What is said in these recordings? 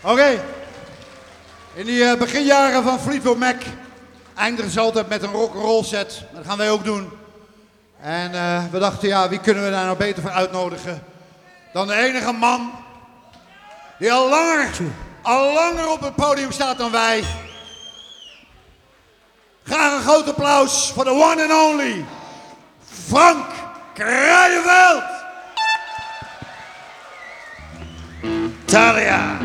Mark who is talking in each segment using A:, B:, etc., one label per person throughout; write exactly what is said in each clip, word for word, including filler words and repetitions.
A: Oké. Okay. In die uh, beginjaren van Fleetwood Mac eindigen ze altijd met een rock'n'roll set. Dat gaan wij ook doen. En uh, we dachten, ja, wie kunnen we daar nou beter voor uitnodigen dan de enige man die al langer, al langer op het podium staat dan wij. Graag een groot applaus voor de one and only Frank Kruijeveld. Talia.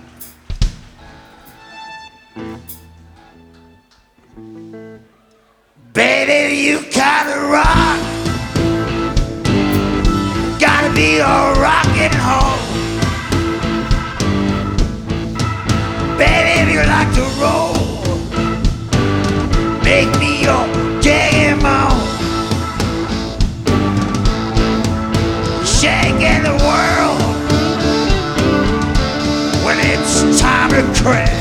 B: Baby, you gotta rock. Gotta be a rockin' home. Baby, if you like to roll, make me your game on. Shaking the world when it's time to crash.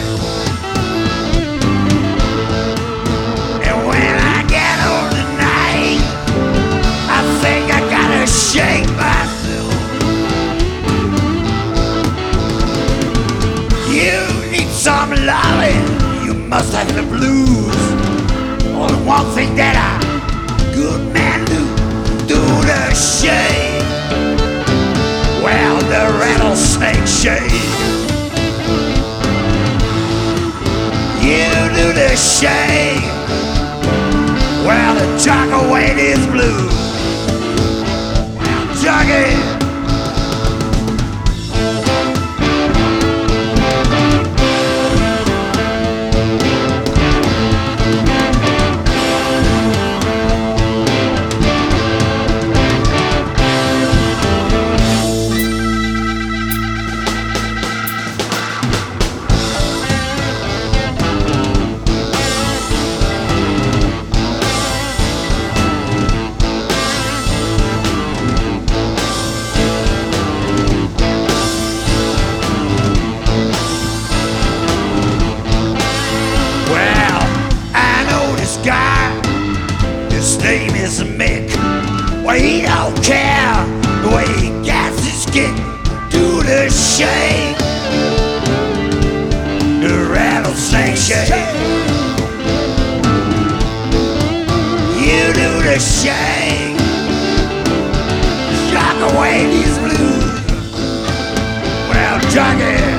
B: Shake myself. You need some loving. You must have the blues. Only one thing that a good man do, do the shake. Well, the rattlesnake shake. You do the shake. Well, the jock away his blues. Jogging. Name is Mick. Well, he don't care the way he gets his kick. Do the shake, the rattlesnake shake. You do the shake, shock away these blues. Well, Johnny.